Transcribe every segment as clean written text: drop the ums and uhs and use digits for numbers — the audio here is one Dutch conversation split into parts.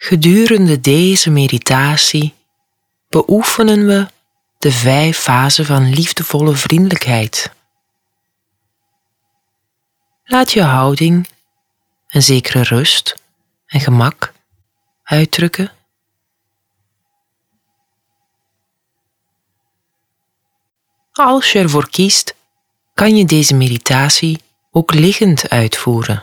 Gedurende deze meditatie beoefenen we de 5 fasen van liefdevolle vriendelijkheid. Laat je houding een zekere rust en gemak uitdrukken. Als je ervoor kiest, kan je deze meditatie ook liggend uitvoeren.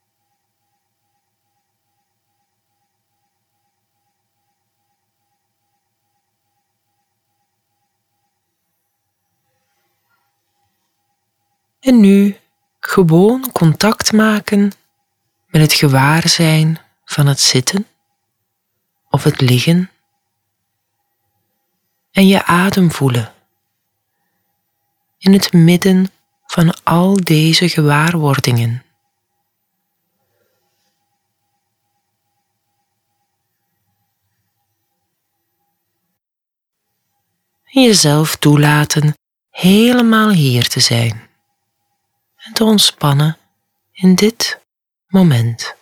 En nu gewoon contact maken met het gewaarzijn van het zitten of het liggen en je adem voelen in het midden van al deze gewaarwordingen. En jezelf toelaten helemaal hier te zijn en te ontspannen in dit moment.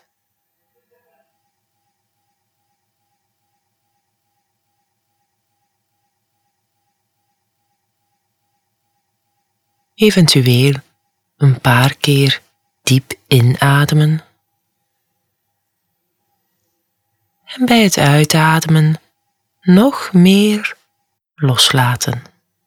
Eventueel een paar keer diep inademen en bij het uitademen nog meer loslaten.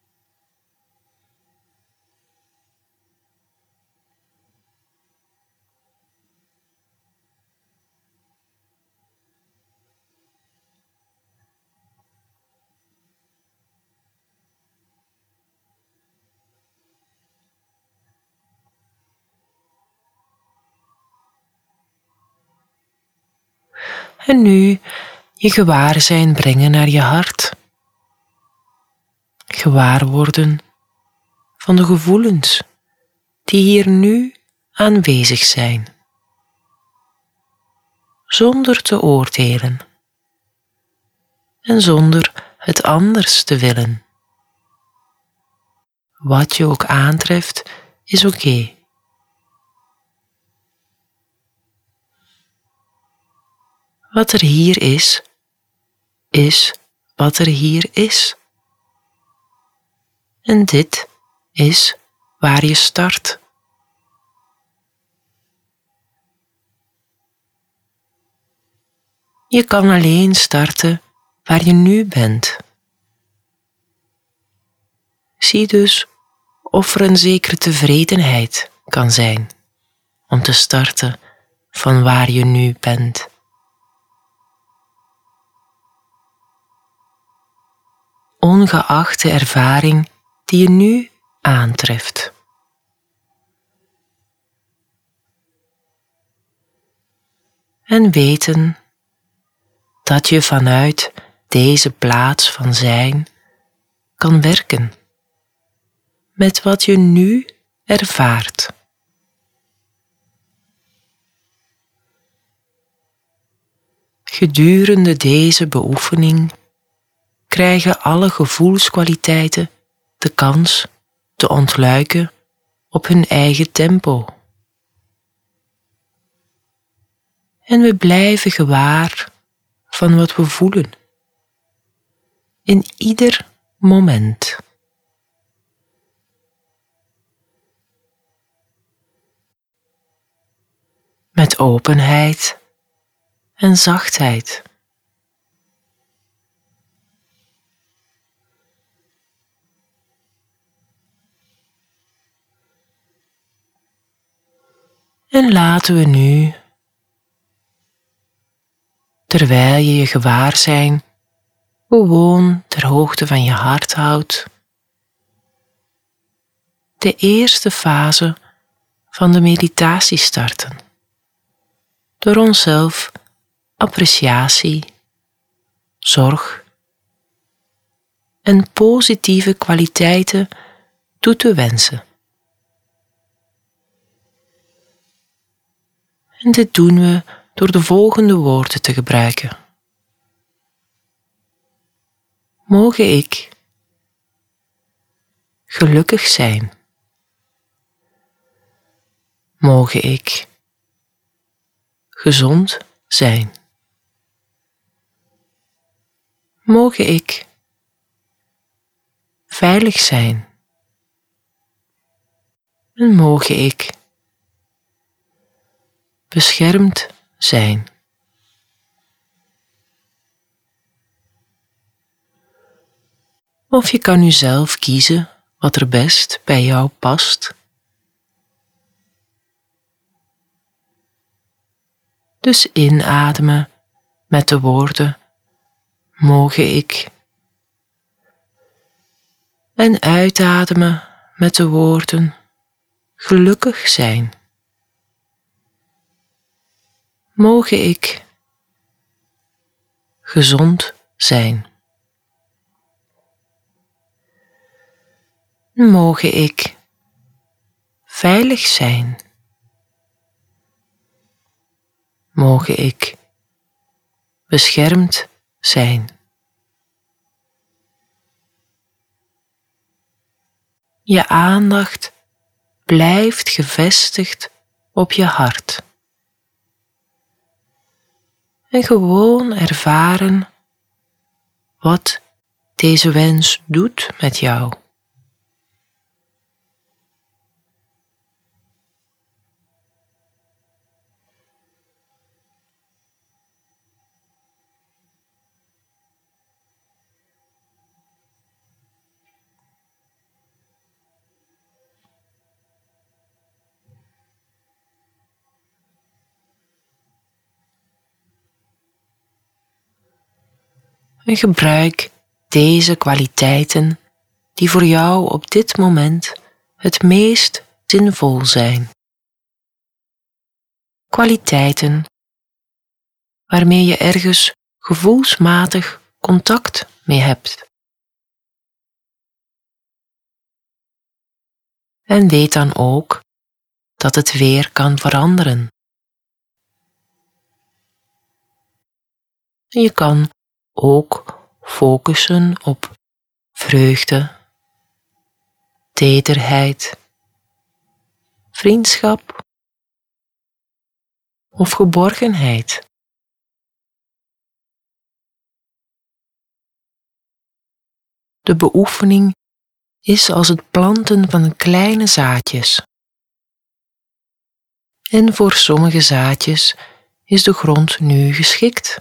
En nu je gewaarzijn brengen naar je hart. Gewaar worden van de gevoelens die hier nu aanwezig zijn, zonder te oordelen en zonder het anders te willen. Wat je ook aantreft is oké. Wat er hier is wat er hier is. En dit is waar je start. Je kan alleen starten waar je nu bent. Zie dus of er een zekere tevredenheid kan zijn om te starten van waar je nu bent. Ongeacht de ervaring die je nu aantreft. En weten dat je vanuit deze plaats van zijn kan werken met wat je nu ervaart. Gedurende deze beoefening krijgen alle gevoelskwaliteiten de kans te ontluiken op hun eigen tempo. En we blijven gewaar van wat we voelen, in ieder moment. Met openheid en zachtheid. En laten we nu, terwijl je je gewaarzijn gewoon ter hoogte van je hart houdt, de eerste fase van de meditatie starten. Door onszelf appreciatie, zorg en positieve kwaliteiten toe te wensen. En dit doen we door de volgende woorden te gebruiken. Mogen ik gelukkig zijn. Mogen ik gezond zijn. Mogen ik veilig zijn en mogen ik beschermd zijn. Of je kan nu zelf kiezen wat er best bij jou past. Dus inademen met de woorden mogen ik en uitademen met de woorden gelukkig zijn. Mogen ik gezond zijn. Mogen ik veilig zijn. Mogen ik beschermd zijn. Je aandacht blijft gevestigd op je hart. En gewoon ervaren wat deze wens doet met jou. En gebruik deze kwaliteiten die voor jou op dit moment het meest zinvol zijn. Kwaliteiten waarmee je ergens gevoelsmatig contact mee hebt. En weet dan ook dat het weer kan veranderen. En je kan ook focussen op vreugde, tederheid, vriendschap of geborgenheid. De beoefening is als het planten van kleine zaadjes. En voor sommige zaadjes is de grond nu geschikt.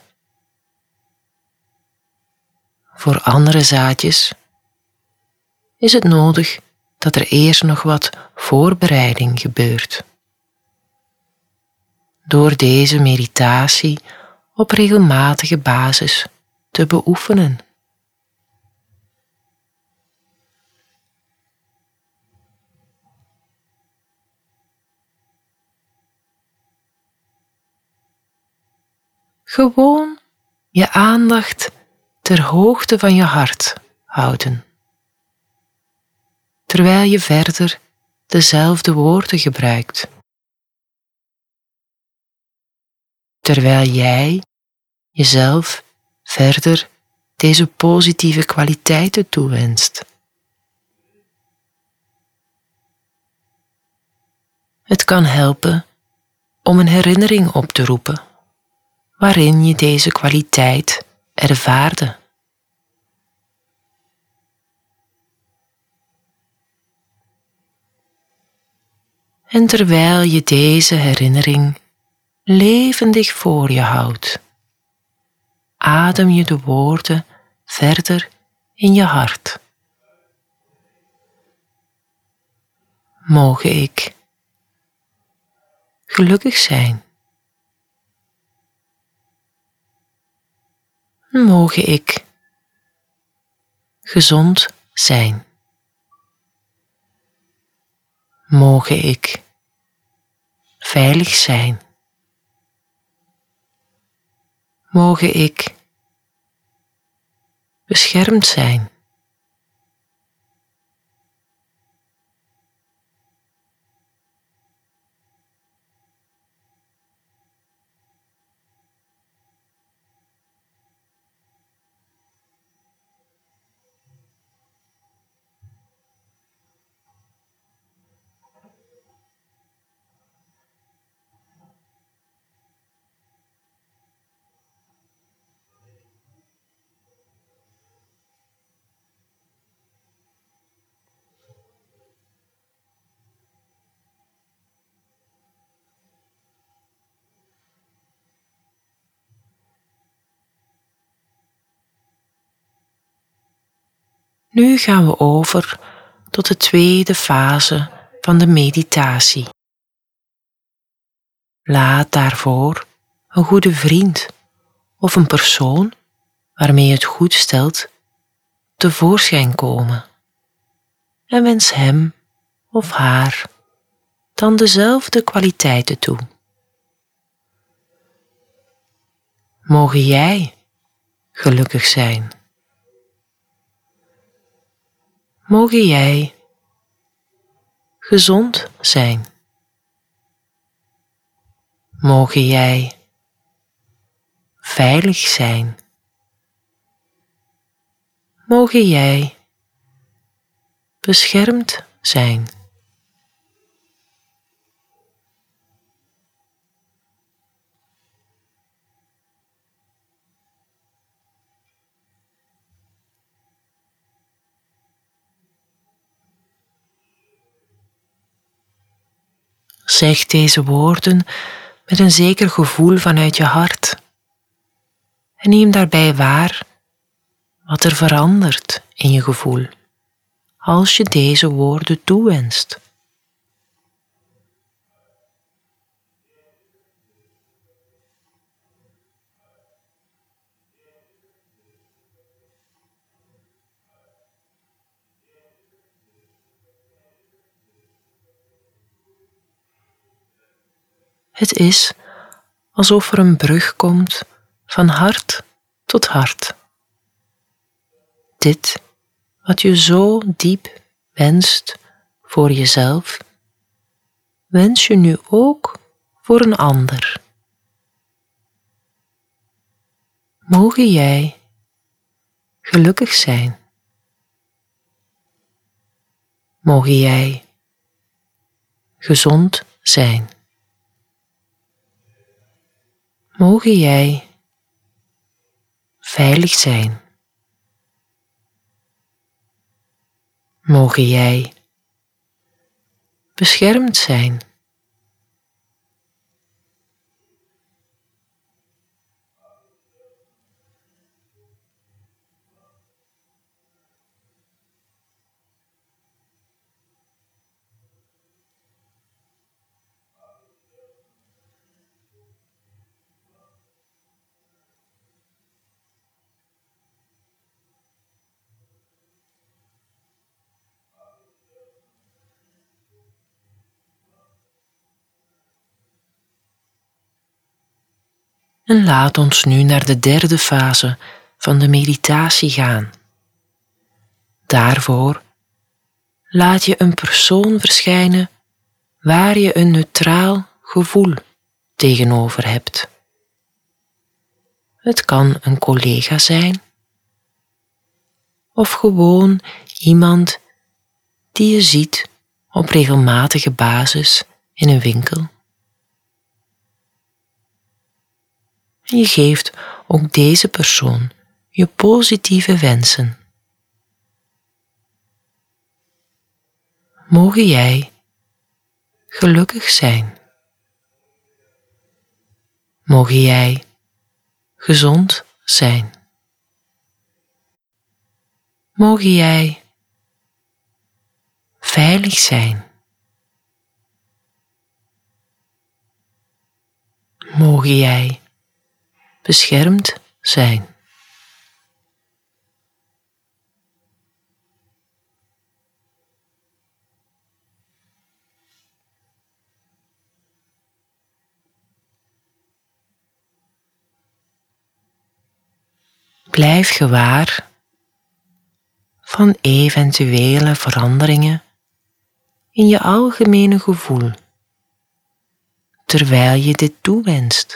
Voor andere zaadjes is het nodig dat er eerst nog wat voorbereiding gebeurt. Door deze meditatie op regelmatige basis te beoefenen. Gewoon je aandacht ter hoogte van je hart houden, terwijl je verder dezelfde woorden gebruikt. Terwijl jij jezelf verder deze positieve kwaliteiten toewenst. Het kan helpen om een herinnering op te roepen waarin je deze kwaliteit ervaarde. En terwijl je deze herinnering levendig voor je houdt, adem je de woorden verder in je hart. Mogen ik gelukkig zijn. Mogen ik gezond zijn. Mogen ik veilig zijn. Mogen ik beschermd zijn. Nu gaan we over tot de tweede fase van de meditatie. Laat daarvoor een goede vriend of een persoon waarmee je het goed stelt tevoorschijn komen en wens hem of haar dan dezelfde kwaliteiten toe. Mogen jij gelukkig zijn. Mogen jij gezond zijn. Mogen jij veilig zijn. Mogen jij beschermd zijn. Zeg deze woorden met een zeker gevoel vanuit je hart en neem daarbij waar wat er verandert in je gevoel als je deze woorden toewenst. Het is alsof er een brug komt van hart tot hart. Dit wat je zo diep wenst voor jezelf, wens je nu ook voor een ander. Mogen jij gelukkig zijn. Mogen jij gezond zijn. Mogen jij veilig zijn. Mogen jij beschermd zijn. En laat ons nu naar de derde fase van de meditatie gaan. Daarvoor laat je een persoon verschijnen waar je een neutraal gevoel tegenover hebt. Het kan een collega zijn of gewoon iemand die je ziet op regelmatige basis in een winkel. En je geeft ook deze persoon je positieve wensen. Mogen jij gelukkig zijn. Mogen jij gezond zijn. Mogen jij veilig zijn. Mogen jij beschermd zijn. Blijf gewaar van eventuele veranderingen in je algemene gevoel, terwijl je dit toewenst.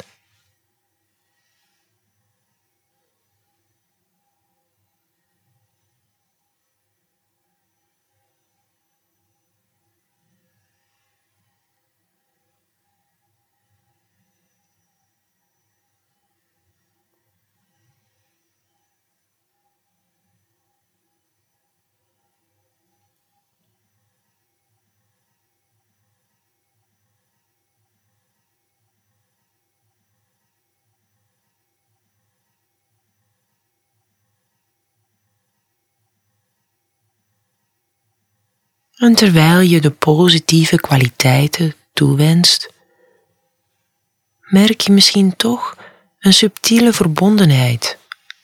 En terwijl je de positieve kwaliteiten toewenst, merk je misschien toch een subtiele verbondenheid.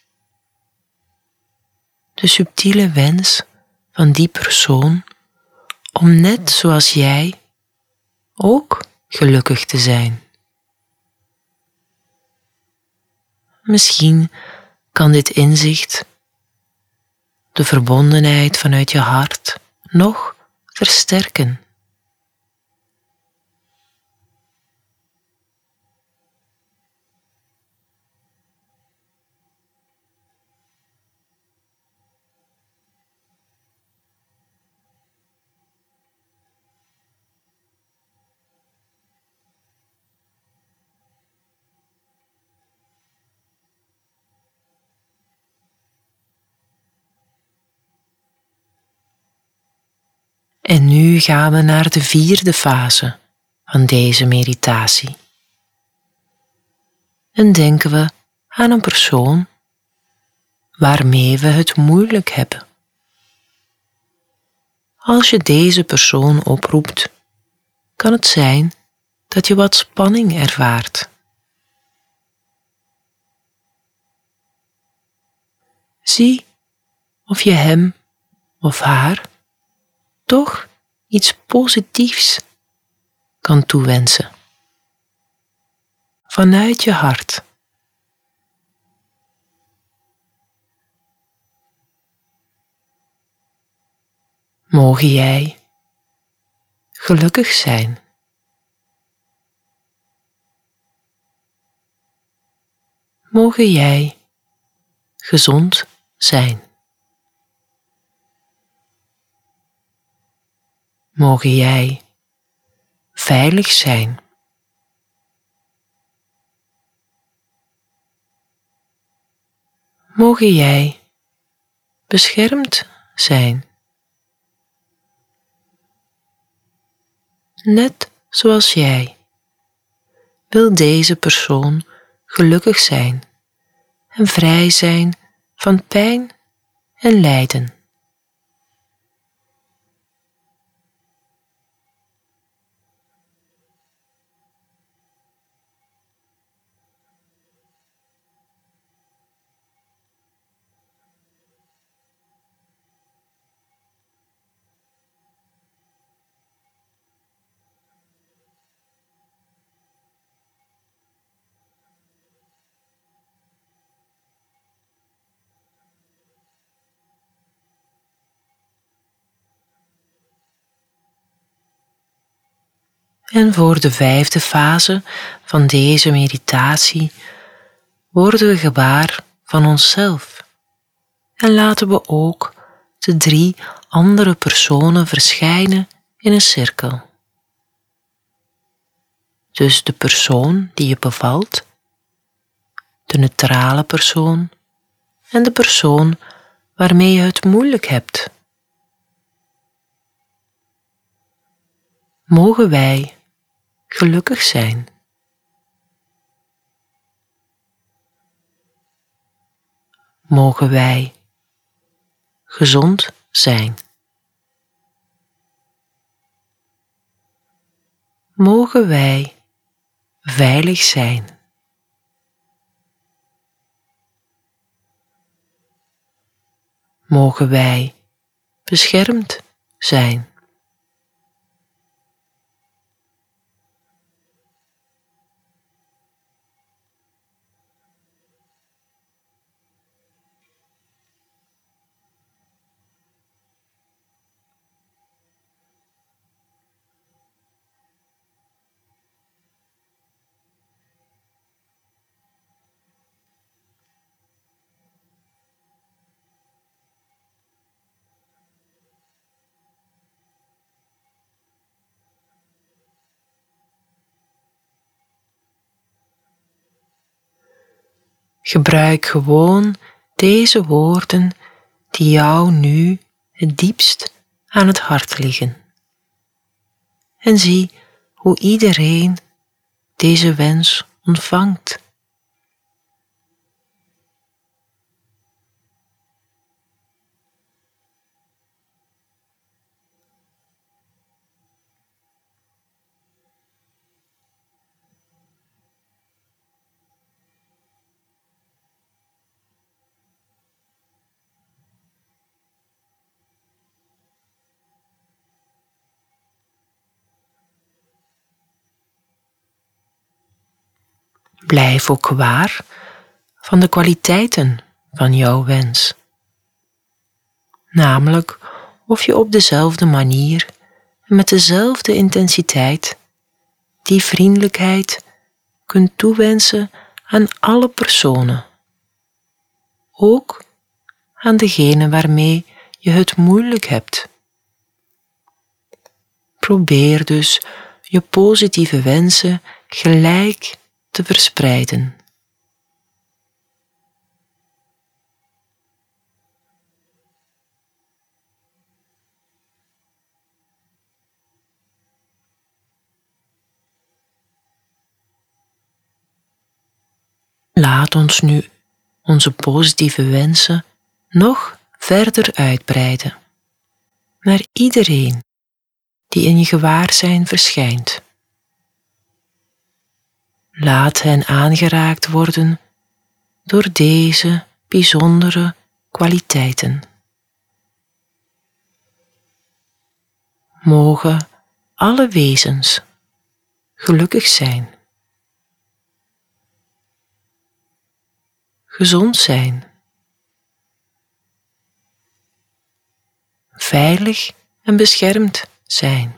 De subtiele wens van die persoon om net zoals jij ook gelukkig te zijn. Misschien kan dit inzicht de verbondenheid vanuit je hart nog versterken. En nu gaan we naar de 4e fase van deze meditatie. En denken we aan een persoon waarmee we het moeilijk hebben. Als je deze persoon oproept, kan het zijn dat je wat spanning ervaart. Zie of je hem of haar toch iets positiefs kan toewensen. Vanuit je hart. Mogen jij gelukkig zijn. Mogen jij gezond zijn. Mogen jij veilig zijn. Mogen jij beschermd zijn. Net zoals jij wil deze persoon gelukkig zijn en vrij zijn van pijn en lijden. En voor de 5e fase van deze meditatie worden we gewaar van onszelf en laten we ook de 3 andere personen verschijnen in een cirkel. Dus de persoon die je bevalt, de neutrale persoon en de persoon waarmee je het moeilijk hebt. Mogen wij gelukkig zijn. Mogen wij gezond zijn. Mogen wij veilig zijn. Mogen wij beschermd zijn. Gebruik gewoon deze woorden die jou nu het diepst aan het hart liggen. En zie hoe iedereen deze wens ontvangt. Blijf ook waar van de kwaliteiten van jouw wens. Namelijk of je op dezelfde manier en met dezelfde intensiteit die vriendelijkheid kunt toewensen aan alle personen, ook aan degene waarmee je het moeilijk hebt. Probeer dus je positieve wensen gelijk te verspreiden. Laat ons nu onze positieve wensen nog verder uitbreiden naar iedereen die in je gewaarzijn verschijnt. Laat hen aangeraakt worden door deze bijzondere kwaliteiten. Mogen alle wezens gelukkig zijn, gezond zijn, veilig en beschermd zijn.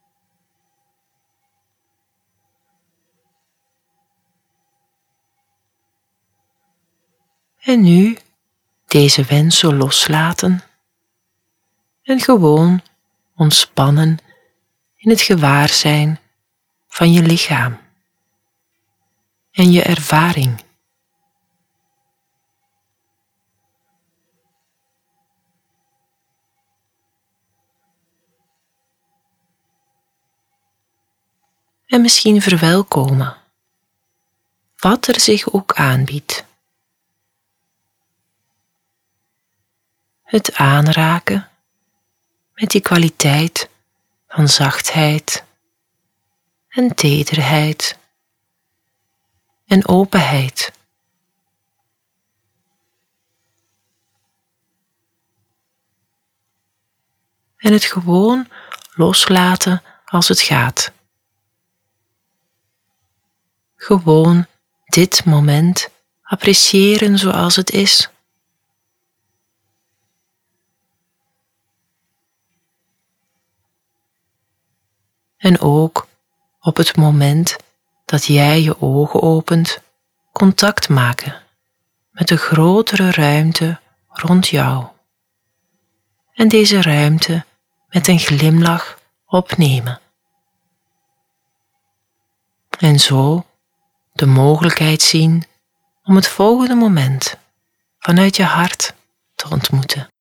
En nu deze wensen loslaten en gewoon ontspannen in het gewaarzijn van je lichaam en je ervaring. En misschien verwelkomen wat er zich ook aanbiedt. Het aanraken met die kwaliteit van zachtheid en tederheid en openheid. En het gewoon loslaten als het gaat. Gewoon dit moment appreciëren zoals het is. En ook op het moment dat jij je ogen opent, contact maken met de grotere ruimte rond jou. En deze ruimte met een glimlach opnemen. En zo de mogelijkheid zien om het volgende moment vanuit je hart te ontmoeten.